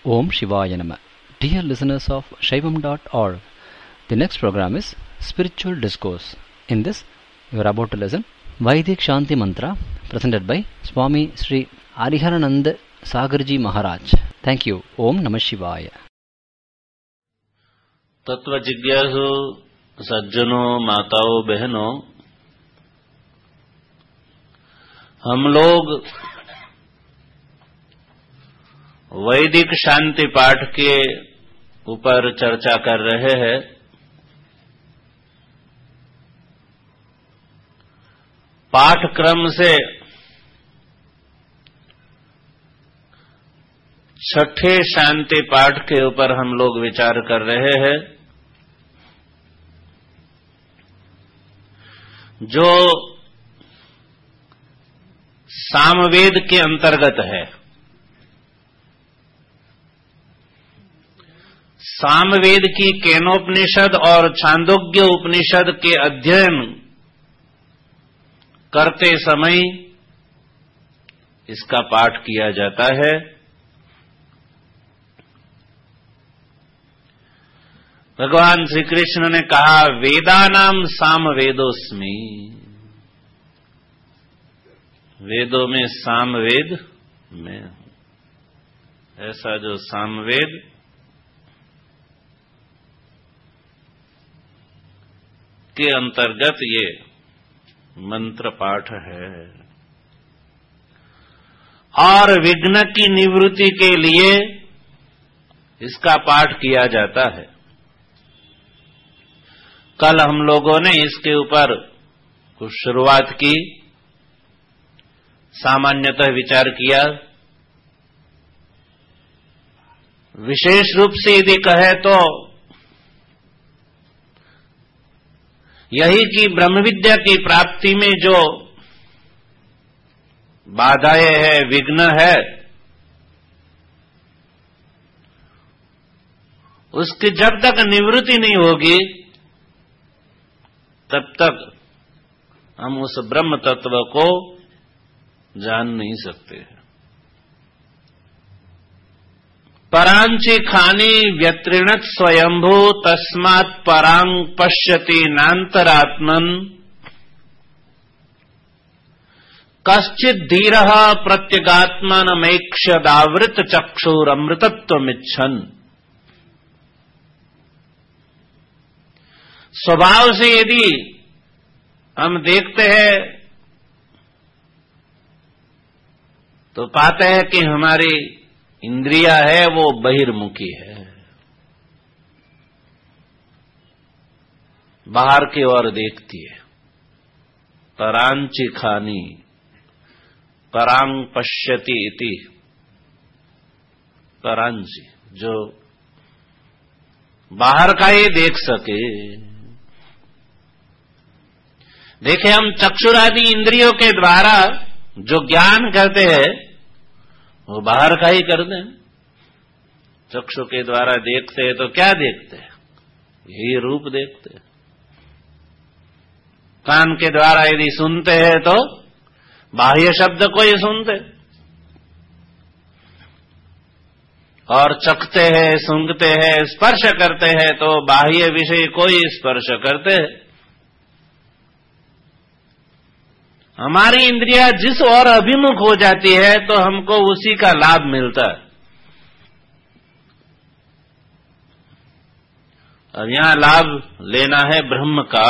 Om Shivaya Nama. Dear listeners of Shaivam.org, the next program is Spiritual Discourse. In this, you are about to listen Vaidik Shanti Mantra presented by Swami Sri Hariharanand Sagarji Maharaj. Thank you. Om Namah Shivaya. तत्व जिज्ञासु सज्जनों, माताओं, बहनों, हम लोग वैदिक शांति पाठ के ऊपर चर्चा कर रहे हैं। पाठक्रम से छठे शांति पाठ के ऊपर हम लोग विचार कर रहे हैं, जो सामवेद के अंतर्गत है। सामवेद की केनोपनिषद और छांदोग्य उपनिषद के अध्ययन करते समय इसका पाठ किया जाता है। भगवान श्री कृष्ण ने कहा, वेदानाम सामवेदोस्मि। वेदों में सामवेद में, ऐसा जो सामवेद के अंतर्गत ये मंत्र पाठ है। और विघ्न की निवृत्ति के लिए इसका पाठ किया जाता है। कल हम लोगों ने इसके ऊपर कुछ शुरुआत की, सामान्यतः विचार किया। विशेष रूप से यदि कहे तो यही कि ब्रह्म विद्या की प्राप्ति में जो बाधाएं है, विघ्न है, उसकी जब तक निवृत्ति नहीं होगी तब तक हम उस ब्रह्म तत्व को जान नहीं सकते हैं। परांचि खानी व्यत्रिणत स्वयंभू तस्मात् परांग पश्यति नान्तरात्मन कश्चित् धीरः प्रत्यगात्मनमैक्षदावृत चक्षुरमृतत्वमिच्छन्। स्वभाव से यदि हम देखते हैं तो पाते हैं कि हमारी इंद्रिया है वो बहिर्मुखी है, बाहर की ओर देखती है। परांचि खानी, परांग पश्यति इति, परांचि जो बाहर का ही देख सके। देखे, हम चक्षुरादि इंद्रियों के द्वारा जो ज्ञान करते हैं वो बाहर का ही करते हैं। चक्षु के द्वारा देखते हैं तो क्या देखते हैं? यही रूप देखते हैं। कान के द्वारा यदि सुनते हैं तो बाह्य शब्द को ही सुनते, और चखते हैं, सूंघते हैं, स्पर्श करते हैं तो बाह्य विषय को ही स्पर्श करते हैं। हमारी इंद्रिया जिस ओर अभिमुख हो जाती है तो हमको उसी का लाभ मिलता है। अब यहां लाभ लेना है ब्रह्म का,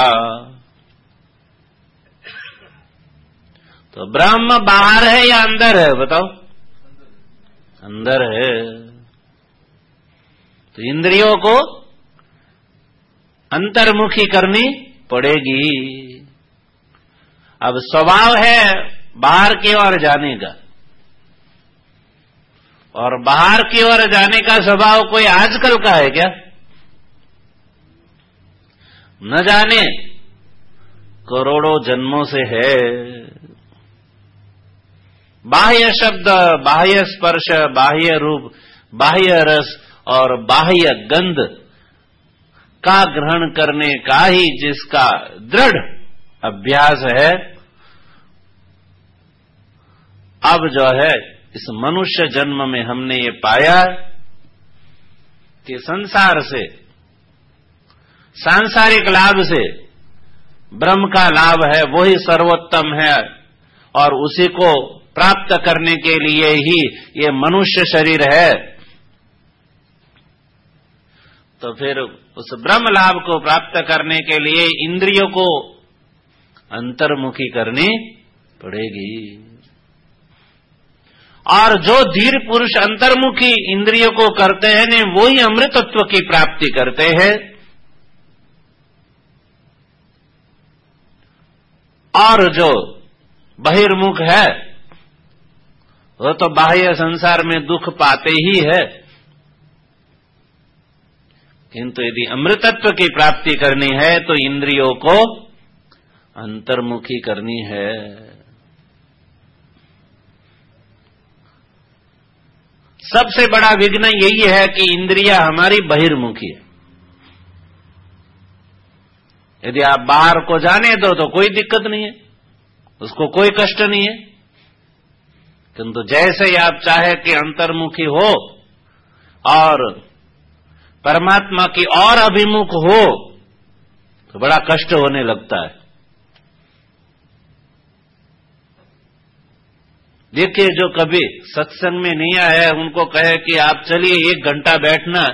तो ब्रह्म बाहर है या अंदर है? बताओ। अंदर है। तो इंद्रियों को अंतर्मुखी करनी पड़ेगी। अब स्वभाव है बाहर की ओर जाने का, और बाहर की ओर जाने का स्वभाव कोई आजकल का है क्या? न जाने करोड़ों जन्मों से है। बाह्य शब्द, बाह्य स्पर्श, बाह्य रूप, बाह्य रस और बाह्य गंध का ग्रहण करने का ही जिसका दृढ़ अभ्यास है, अब जो है इस मनुष्य जन्म में हमने ये पाया कि संसार से, सांसारिक लाभ से ब्रह्म का लाभ है, वही सर्वोत्तम है और उसी को प्राप्त करने के लिए ही ये मनुष्य शरीर है, तो फिर उस ब्रह्म लाभ को प्राप्त करने के लिए इंद्रियों को अंतर्मुखी करनी पड़ेगी। और जो धीर पुरुष अंतर्मुखी इंद्रियों को करते हैं ने वो ही अमृतत्व की प्राप्ति करते हैं। और जो बहिर्मुख है वो तो बाह्य संसार में दुख पाते ही है, किंतु यदि अमृतत्व की प्राप्ति करनी है तो इंद्रियों को अंतर्मुखी करनी है। सबसे बड़ा विघ्न यही है कि इंद्रियां हमारी बहिर्मुखी है। यदि आप बाहर को जाने दो तो कोई दिक्कत नहीं है, उसको कोई कष्ट नहीं है, किंतु जैसे ही आप चाहे कि अंतर्मुखी हो और परमात्मा की और अभिमुख हो तो बड़ा कष्ट होने लगता है। देखिए, जो कभी सत्संग में नहीं आया उनको कहे कि आप चलिए 1 घंटा बैठना,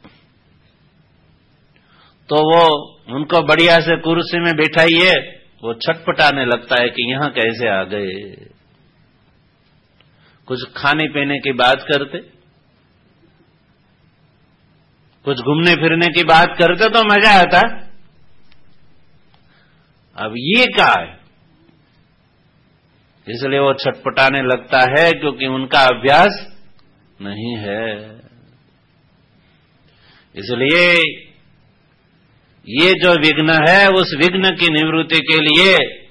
तो वो उनको बढ़िया से कुर्सी में बैठाइए, वो छटपटाने लगता है कि यहां कैसे आ गए। कुछ खाने पीने की बात करते, कुछ घूमने फिरने की बात करते तो मजा आता। अब ये क्या है, इसलिए वो छटपटाने लगता है क्योंकि उनका अभ्यास नहीं है। इसलिए ये जो विघ्न है उस विघ्न की निवृत्ति के लिए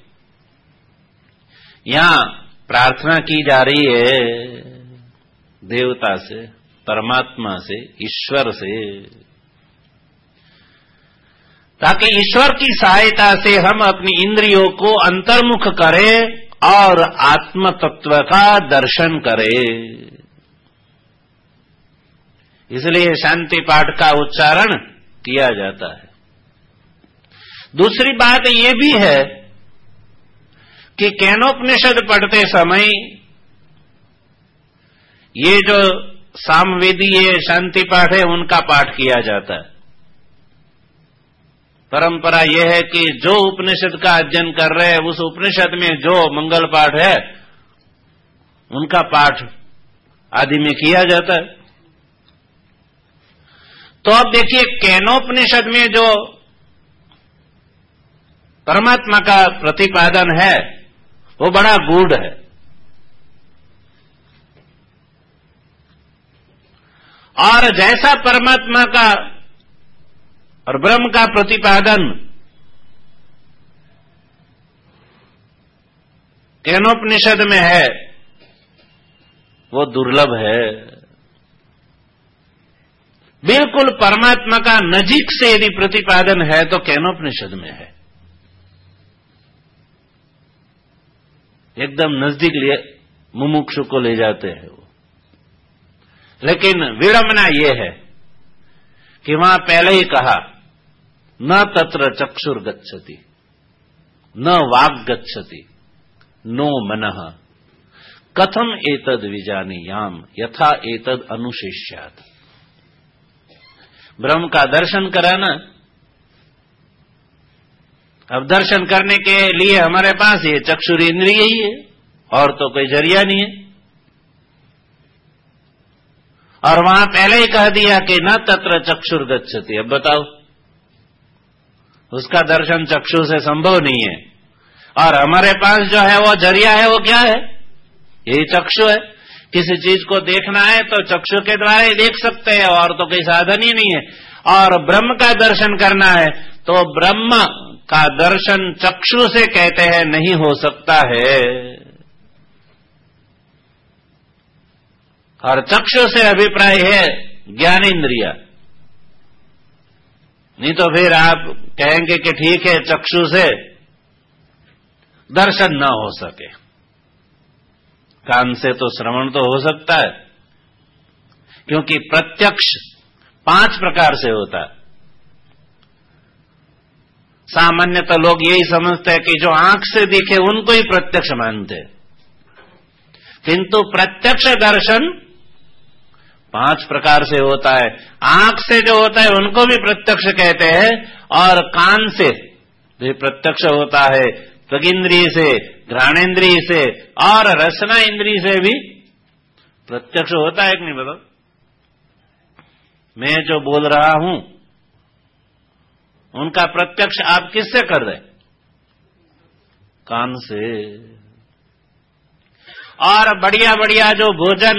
यहां प्रार्थना की जा रही है देवता से, परमात्मा से, ईश्वर से, ताकि ईश्वर की सहायता से हम अपनी इंद्रियों को अंतर्मुख करें और आत्म तत्व का दर्शन करें। इसलिए शांति पाठ का उच्चारण किया जाता है। दूसरी बात यह भी है कि केनोपनिषद पढ़ते समय ये जो सामवेदीय शांति पाठ है उनका पाठ किया जाता है। परंपरा यह है कि जो उपनिषद का अध्ययन कर रहे हैं उस उपनिषद में जो मंगल पाठ है उनका पाठ आदि में किया जाता है। तो अब देखिए, केनोपनिषद में जो परमात्मा का प्रतिपादन है वो बड़ा गूढ़ है। और जैसा परमात्मा का और ब्रह्म का प्रतिपादन केनोपनिषद में है वो दुर्लभ है। बिल्कुल परमात्मा का नजीक से यदि प्रतिपादन है तो केनोपनिषद में है, एकदम नजदीक लिए मुमुक्षु को ले जाते हैं वो। लेकिन विडंबना ये है कि वहां पहले ही कहा न तत्र चक्षुर गच्छति न वाग गच्छति नो मनः कथम एतद विजानीयाम यथा एतद अनुशिष्यात्। ब्रह्म का दर्शन कराना, अब दर्शन करने के लिए हमारे पास ये चक्षुर इंद्रिय ही है और तो कोई जरिया नहीं है। और वहां पहले ही कह दिया कि न तत्र चक्षुर गच्छति। अब बताओ, उसका दर्शन चक्षु से संभव नहीं है और हमारे पास जो है वो जरिया है, वो क्या है? यही चक्षु है। किसी चीज को देखना है तो चक्षु के द्वारा ही देख सकते हैं और तो कोई साधन ही नहीं है। और ब्रह्म का दर्शन करना है तो ब्रह्म का दर्शन चक्षु से कहते हैं नहीं हो सकता है। और चक्षु से अभिप्राय है ज्ञानेन्द्रिय। नहीं तो फिर आप कहेंगे कि ठीक है चक्षु से दर्शन न हो सके, कान से तो श्रवण तो हो सकता है, क्योंकि प्रत्यक्ष 5 प्रकार से होता है। सामान्यतः लोग यही समझते हैं कि जो आंख से दिखे उनको ही प्रत्यक्ष मानते हैं, किंतु प्रत्यक्ष दर्शन 5 प्रकार से होता है। आंख से जो होता है उनको भी प्रत्यक्ष कहते हैं, और कान से भी प्रत्यक्ष होता है, त्वगिंद्रिय से, घ्राणेन्द्रिय से और रसना इंद्रिय से भी प्रत्यक्ष होता है कि नहीं बताओ? मैं जो बोल रहा हूं उनका प्रत्यक्ष आप किससे कर रहे? कान से। और बढ़िया बढ़िया जो भोजन,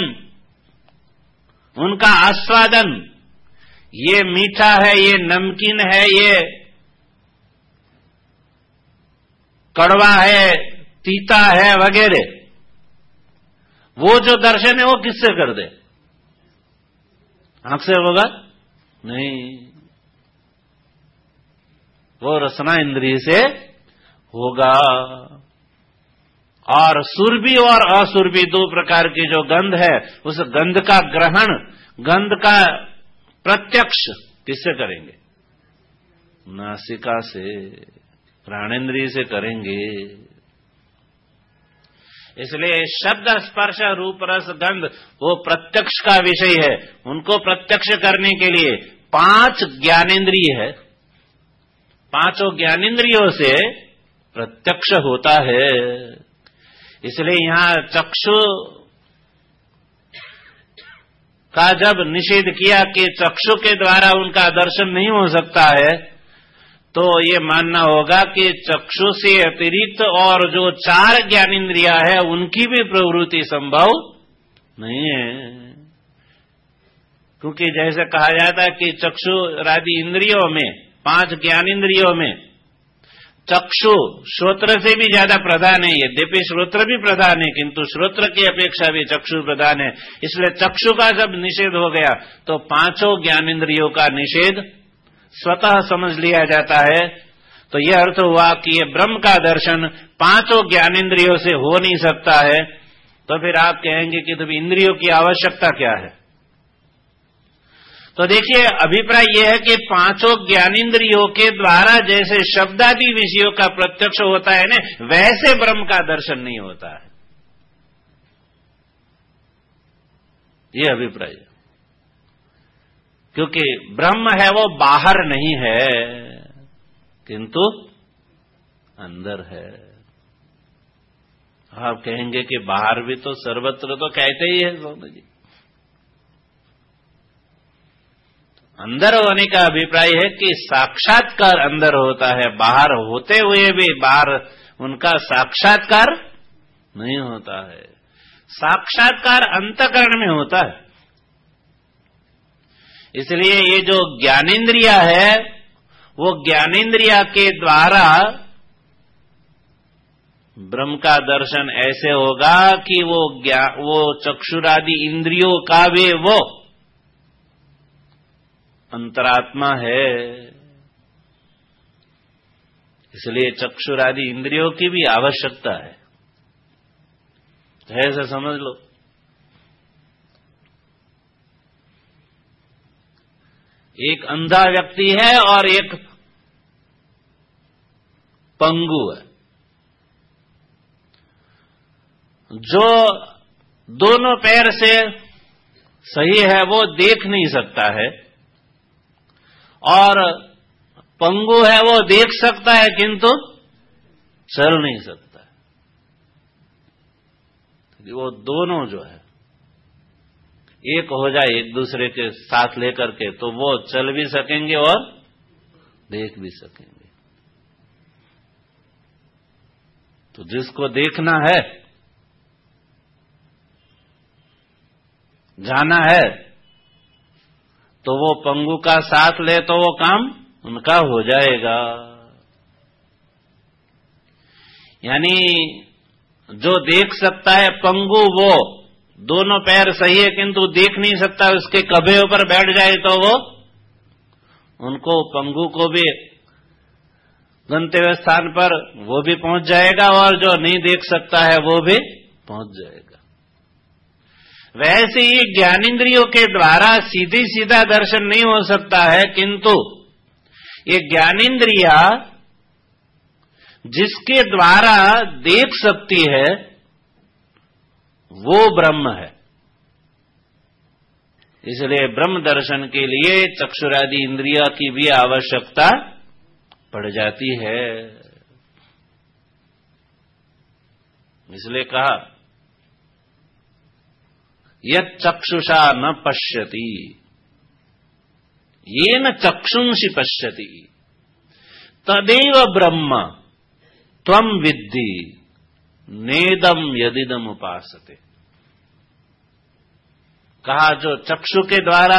उनका आस्वादन, ये मीठा है, ये नमकीन है, ये कड़वा है, तीता है वगैरह, वो जो दर्शन है वो किससे कर दे? आंख से होगा? नहीं, वो रसना इंद्रिय से होगा। और सुरभि और असुरभि 2 प्रकार की जो गंध है, उस गंध का ग्रहण, गंध का प्रत्यक्ष किससे करेंगे? नासिका से, घ्राणेन्द्रिय से करेंगे। इसलिए शब्द, स्पर्श, रूप, रस, गंध वो प्रत्यक्ष का विषय है। उनको प्रत्यक्ष करने के लिए 5 ज्ञानेन्द्रिय है, 5 ज्ञानेन्द्रियों से प्रत्यक्ष होता है। इसलिए यहां चक्षु का जब निषेध किया कि चक्षु के द्वारा उनका दर्शन नहीं हो सकता है, तो ये मानना होगा कि चक्षु से अतिरिक्त और जो 4 ज्ञानेन्द्रियां है उनकी भी प्रवृत्ति संभव नहीं है। क्योंकि जैसे कहा जाता है कि चक्षु आदि इंद्रियों में, 5 ज्ञानेन्द्रियों में चक्षु श्रोत्र से भी ज्यादा प्रधान है। यद्यपि श्रोत्र भी प्रधान है, किंतु श्रोत्र की अपेक्षा भी चक्षु प्रधान है। इसलिए चक्षु का जब निषेध हो गया तो 5 ज्ञानेन्द्रियों का निषेध स्वतः समझ लिया जाता है। तो यह अर्थ हुआ कि ये ब्रह्म का दर्शन 5 ज्ञानेन्द्रियों से हो नहीं सकता है। तो फिर आप कहेंगे कि तो इंद्रियों की आवश्यकता क्या है? तो देखिए, अभिप्राय यह है कि 5 ज्ञानेन्द्रियों के द्वारा जैसे शब्दादि विषयों का प्रत्यक्ष होता है ना, वैसे ब्रह्म का दर्शन नहीं होता है। यह अभिप्राय है। क्योंकि ब्रह्म है वो बाहर नहीं है, किंतु अंदर है। आप कहेंगे कि बाहर भी तो सर्वत्र तो कहते ही है स्वामी जी। अंदर होने का अभिप्राय है कि साक्षात्कार अंदर होता है, बाहर होते हुए भी बाहर उनका साक्षात्कार नहीं होता है। साक्षात्कार अंतःकरण में होता है। इसलिए ये जो ज्ञानेन्द्रिया है, वो ज्ञानेन्द्रिया के द्वारा ब्रह्म का दर्शन ऐसे होगा कि वो चक्षुरादि इंद्रियों का भी वो अंतरात्मा है। इसलिए चक्षुरादि इंद्रियों की भी आवश्यकता है। ऐसा समझ लो। एक अंधा व्यक्ति है और एक पंगु है। जो दोनों पैर से सही है वो देख नहीं सकता है, और पंगु है वो देख सकता है किंतु चल नहीं सकता है। वो दोनों जो है एक हो जाए एक दूसरे के साथ लेकर के, तो वो चल भी सकेंगे और देख भी सकेंगे। तो जिसको देखना है, जाना है, तो वो पंगु का साथ ले तो वो काम उनका हो जाएगा। यानी जो देख सकता है पंगु, वो दोनों पैर सही है किंतु देख नहीं सकता, उसके कभे ऊपर बैठ जाए तो वो उनको पंगु को भी गंतव्य स्थान पर वो भी पहुंच जाएगा, और जो नहीं देख सकता है वो भी पहुंच जाएगा। वैसे ही ज्ञानेंद्रियों के द्वारा सीधी सीधा दर्शन नहीं हो सकता है, किंतु ये ज्ञानेंद्रिया जिसके द्वारा देख सकती है वो ब्रह्म है। इसलिए ब्रह्म दर्शन के लिए चक्षुरादि इंद्रिया की भी आवश्यकता पड़ जाती है। इसलिए कहा यत् चक्षुषा न पश्यति येन चक्षुंषि पश्यति तदेव ब्रह्म त्वं विद्धि नेदम यदिदम उपासते। कहा जो चक्षु के द्वारा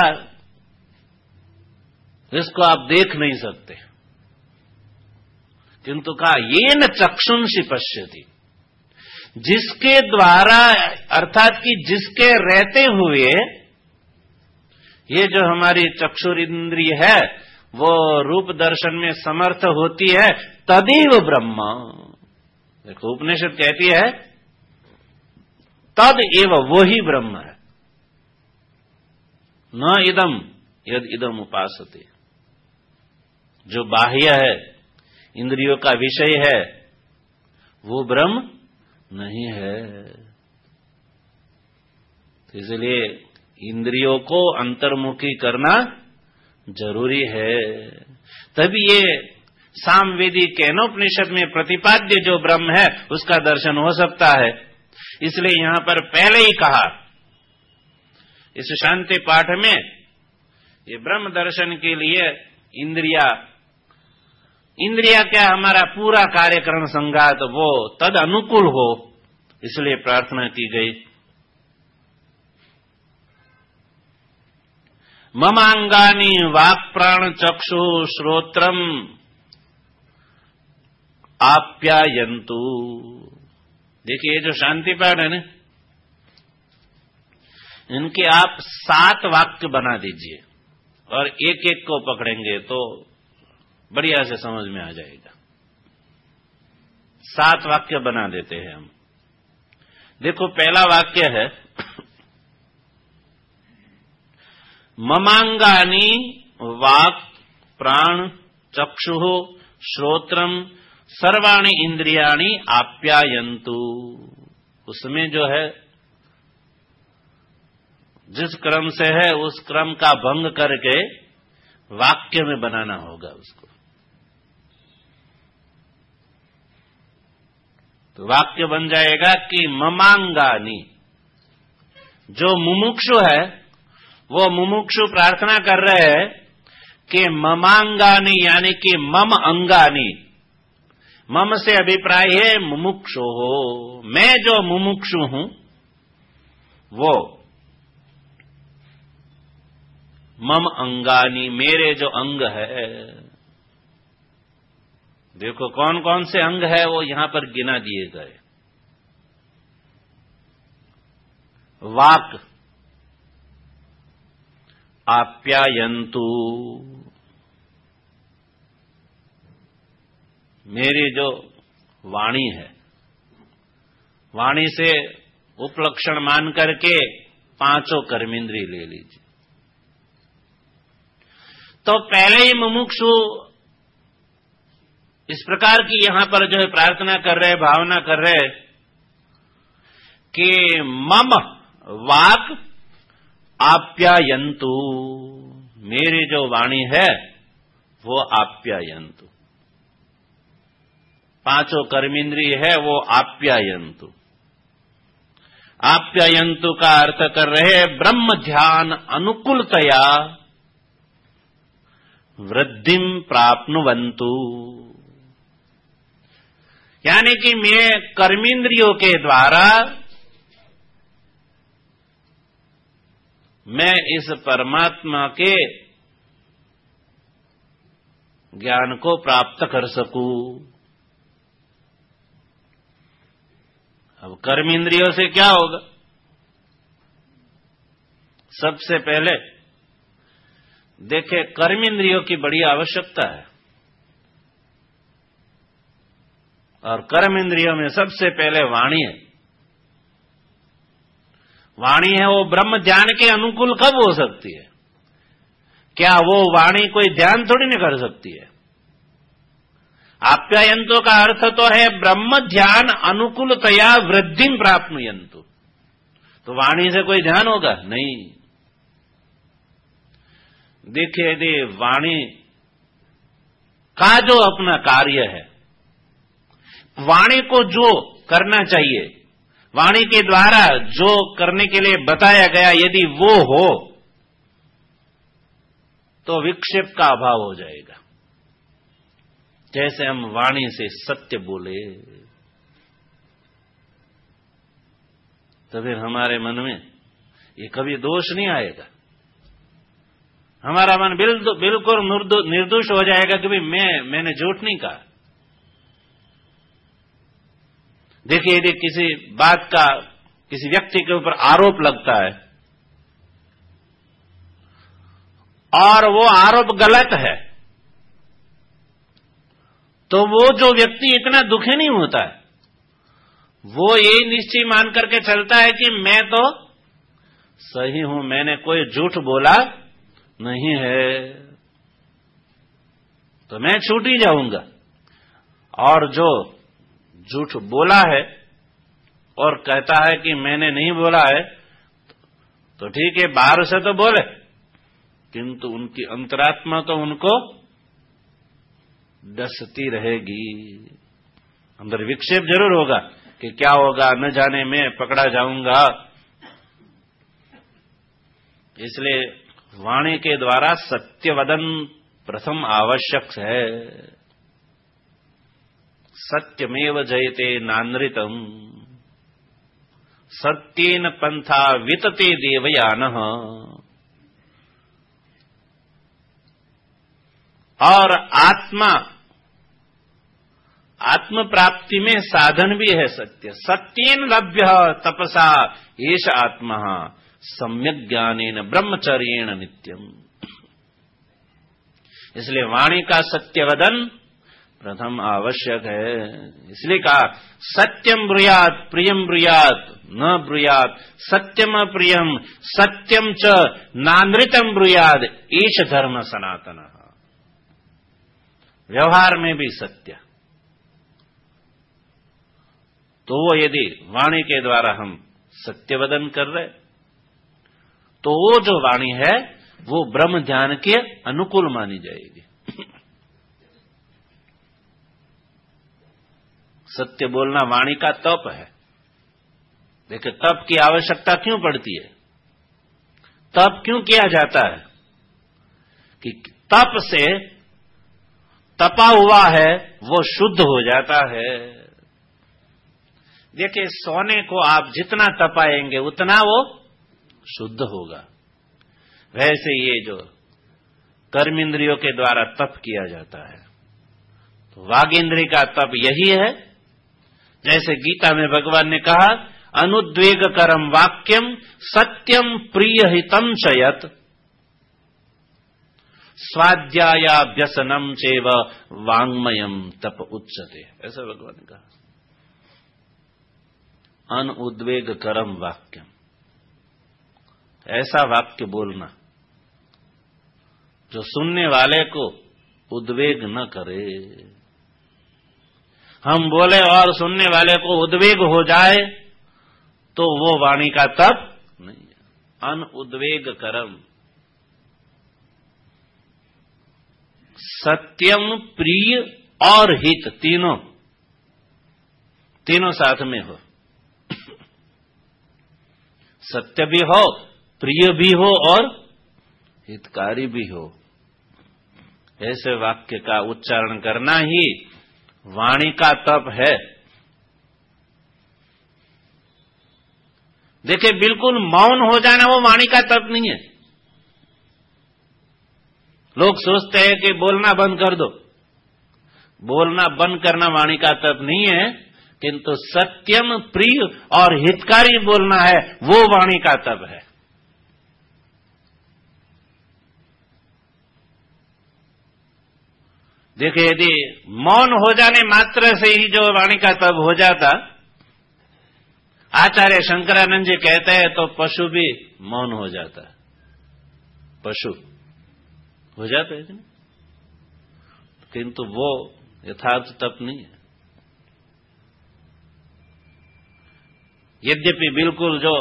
इसको आप देख नहीं सकते, किंतु कहा येन चक्षुंषि पश्यति, जिसके द्वारा अर्थात कि जिसके रहते हुए ये जो हमारी चक्षुर इंद्रिय है वो रूप दर्शन में समर्थ होती है, तदेव ब्रह्म। देखो उपनिषद कहती है तद एव वो ही ब्रह्म है, न इदम यद इदम उपासते। जो बाह्य है, इंद्रियों का विषय है, वो ब्रह्म नहीं है। तो इसलिए इंद्रियों को अंतर्मुखी करना जरूरी है, तभी ये सामवेदी केनोपनिषद में प्रतिपाद्य जो ब्रह्म है उसका दर्शन हो सकता है। इसलिए यहां पर पहले ही कहा इस शांति पाठ में, ये ब्रह्म दर्शन के लिए इंद्रिया क्या हमारा पूरा कार्यकरण संगात वो तद अनुकूल हो, इसलिए प्रार्थना की गई। ममांगानी वाक् प्राण चक्षु श्रोत्रम आप्यायन्तु। देखिए ये जो शांति पाठ है ना, इनके आप 7 वाक्य बना दीजिए और एक एक को पकड़ेंगे तो बढ़िया से समझ में आ जाएगा। 7 वाक्य बना देते हैं हम। देखो पहला वाक्य है ममांगानी वाक् प्राण चक्षु श्रोत्रम सर्वाणि इंद्रियाणि आप्यायन्तु। उसमें जो है जिस क्रम से है उस क्रम का भंग करके वाक्य में बनाना होगा उसको। तो वाक्य बन जाएगा कि ममांगानी, जो मुमुक्षु है वो मुमुक्षु प्रार्थना कर रहे हैं कि ममांगानी यानी कि मम अंगानी, मम से अभिप्राय है मुमुक्षु हो, मैं जो मुमुक्षु हूं वो मम अंगानी, मेरे जो अंग है। देखो कौन कौन से अंग है वो यहां पर गिना दिए गए। वाक् आप्यायन्तु, मेरी जो वाणी है, वाणी से उपलक्षण मान करके 5 कर्मेंद्रिय ले लीजिए। तो पहले ही मुमुक्षु इस प्रकार की यहां पर जो है प्रार्थना कर रहे, भावना कर रहे कि मम वाक् आप्यायन्तु, मेरी जो वाणी है वो आप्यायन्तु, 5 कर्मेंद्रिय है वो आप्यायन्तु। आप्यायन्तु का अर्थ कर रहे ब्रह्म ध्यान अनुकूलतया वृद्धिम प्राप्नुवन्तु, यानी कि मैं कर्मेंद्रियों के द्वारा मैं इस परमात्मा के ज्ञान को प्राप्त कर सकूं। अब कर्मेंद्रियों से क्या होगा? सबसे पहले देखे कर्मेंद्रियों की बड़ी आवश्यकता है, और कर्मेंद्रियों में सबसे पहले वाणी है। वाणी है वो ब्रह्म ध्यान के अनुकूल कब हो सकती है? क्या वो वाणी कोई ध्यान थोड़ी नहीं कर सकती है? आप्यायंतो का अर्थ तो है ब्रह्म ध्यान अनुकूलतया वृद्धि प्राप्नुयंतु। तो वाणी से कोई ध्यान होगा? नहीं। देखिए यदि वाणी का जो अपना कार्य है, वाणी को जो करना चाहिए, वाणी के द्वारा जो करने के लिए बताया गया, यदि वो हो तो विक्षेप का अभाव हो जाएगा। जैसे हम वाणी से सत्य बोले तो फिर हमारे मन में ये कभी दोष नहीं आएगा। हमारा मन बिल्कुल निर्दोष हो जाएगा कि भाई मैंने झूठ नहीं कहा। देखिए यदि किसी बात का किसी व्यक्ति के ऊपर आरोप लगता है और वो आरोप गलत है, तो वो जो व्यक्ति इतना दुखी नहीं होता है, वो ये निश्चय मान करके चलता है कि मैं तो सही हूं, मैंने कोई झूठ बोला नहीं है, तो मैं छूट ही जाऊंगा। और जो झूठ बोला है और कहता है कि मैंने नहीं बोला है, तो ठीक है, बाहर से तो बोले, किंतु उनकी अंतरात्मा तो उनको डसती रहेगी। अंदर विक्षेप जरूर होगा कि क्या होगा, न जाने मैं पकड़ा जाऊंगा। इसलिए वाणी के द्वारा सत्यवदन प्रथम आवश्यक है। सत्यमेव जयते नानृतम सत्येन पंथा वितते देवयानः। और आत्म प्राप्ति में साधन भी है सत्य। सत्येन लभ्य तपसा एष आत्मा सम्यक ज्ञानेन ब्रह्मचर्येण नित्यम। इसलिए वाणी का सत्यवदन प्रथम आवश्यक है। इसलिए कहा सत्यम ब्रूयात् प्रियम ब्रूयात् न ब्रूयात् सत्यम प्रियम सत्यम च नानृतम ब्रूयात् एष धर्म सनातन। व्यवहार में भी सत्य। तो वो यदि वाणी के द्वारा हम सत्यवदन कर रहे, तो वो जो वाणी है वो ब्रह्म ध्यान के अनुकूल मानी जाएगी। सत्य बोलना वाणी का तप है। देखिए तप की आवश्यकता क्यों पड़ती है? तप क्यों किया जाता है? कि तप से तपा हुआ है वो शुद्ध हो जाता है। देखिए सोने को आप जितना तपाएंगे उतना वो शुद्ध होगा। वैसे ये जो कर्म इंद्रियों के द्वारा तप किया जाता है, तो वाग इंद्रिय का तप यही है। जैसे गीता में भगवान ने कहा अनुद्वेग करम वाक्यम सत्यम प्रिय हितम चयत स्वाध्यायाभ्यसनम चैव वाङ्मयम तप उच्यते। ऐसा भगवान ने कहा। अनुद्वेग करम वाक्यम, ऐसा वाक्य बोलना जो सुनने वाले को उद्वेग न करे। हम बोले और सुनने वाले को उद्वेग हो जाए तो वो वाणी का तप नहीं है। अनुद्वेग करम, सत्यम प्रिय और हित, तीनों साथ में हो। सत्य भी हो, प्रिय भी हो और हितकारी भी हो। ऐसे वाक्य का उच्चारण करना ही वाणी का तप है। देखिए बिल्कुल मौन हो जाना वो वाणी का तप नहीं है। लोग सोचते हैं कि बोलना बंद कर दो। बोलना बंद करना वाणी का तप नहीं है, किंतु सत्यम प्रिय और हितकारी बोलना है, वो वाणी का तप है। देखिए यदि मौन हो जाने मात्र से ही जो वाणी का तप हो जाता, आचार्य शंकरानंद जी कहते हैं तो पशु भी मौन हो जाता है, पशु हो जाते हैं, किंतु वो यथार्थ तप नहीं है। यद्यपि बिल्कुल जो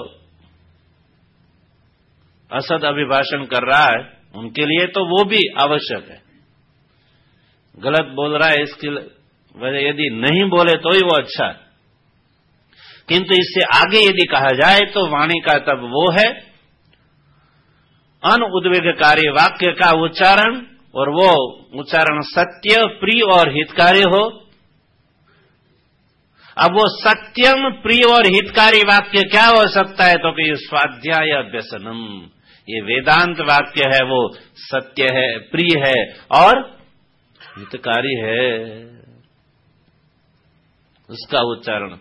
असद अभिभाषण कर रहा है उनके लिए तो वो भी आवश्यक है, गलत बोल रहा है इसके वजह यदि नहीं बोले तो ही वो अच्छा है, किंतु इससे आगे यदि कहा जाए तो वाणी का तब वो है अनुद्वेगकारी वाक्य का उच्चारण, और वो उच्चारण सत्य, प्रिय और हितकारी हो। अब वो सत्यम, प्रिय और हितकारी वाक्य क्या हो सकता है, तो कि स्वाध्याय व्यसनम, ये वेदांत वाक्य है, वो सत्य है, प्रिय है और हितकारी है, उसका उच्चारण।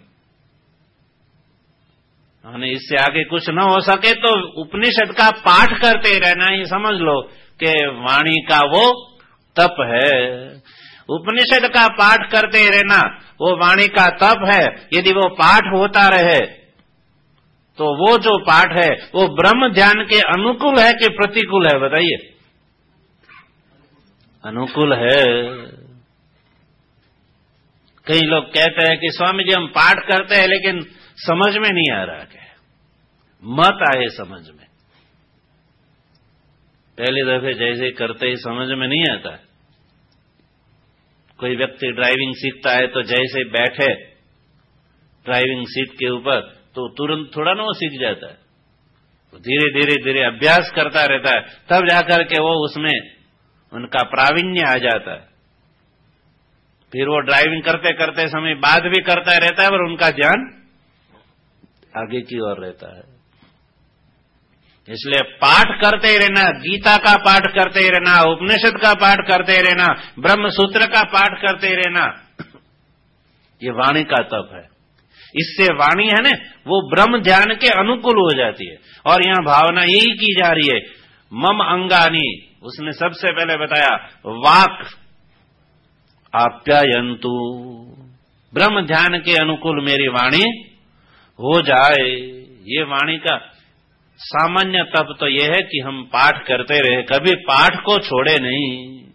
इससे आगे कुछ न हो सके तो उपनिषद का पाठ करते रहना, ये समझ लो कि वाणी का वो तप है। उपनिषद का पाठ करते रहना वो वाणी का तप है। यदि वो पाठ होता रहे तो वो जो पाठ है वो ब्रह्म ध्यान के अनुकूल है कि प्रतिकूल है, बताइए? अनुकूल है। कई लोग कहते हैं कि स्वामी जी हम पाठ करते हैं लेकिन समझ में नहीं आ रहा, क्या मत आए समझ में। पहली दफे जैसे करते ही समझ में नहीं आता। कोई व्यक्ति ड्राइविंग सीखता है तो जैसे बैठे ड्राइविंग सीट के ऊपर तो तुरंत थोड़ा ना वो सीख जाता है, तो धीरे धीरे धीरे अभ्यास करता रहता है, तब जाकर के वो उसमें उनका प्रावीण्य आ जाता है। फिर वो ड्राइविंग करते करते समय बाद भी करता रहता है और उनका ध्यान आगे की ओर रहता है। इसलिए पाठ करते रहना, गीता का पाठ करते रहना, उपनिषद का पाठ करते रहना, ब्रह्म सूत्र का पाठ करते रहना, ये वाणी का तप है। इससे वाणी है ना वो ब्रह्म ध्यान के अनुकूल हो जाती है। और यहां भावना यही की जा रही है, मम अंगानी, उसने सबसे पहले बताया वाक आप्यायन्तु, ब्रह्म ध्यान के अनुकूल मेरी वाणी हो जाए। ये वाणी का सामान्य तप तो यह है कि हम पाठ करते रहे, कभी पाठ को छोड़े नहीं।